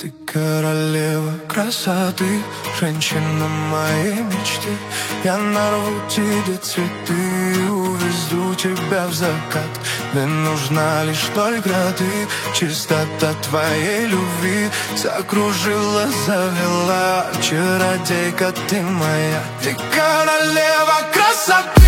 Ты королева красоты, женщина моей мечты. Я нарву тебе цветы и увезу тебя в закат. Мне нужна лишь только ты, чистота твоей любви закружила, завела. Чародейка ты моя, ты королева красоты.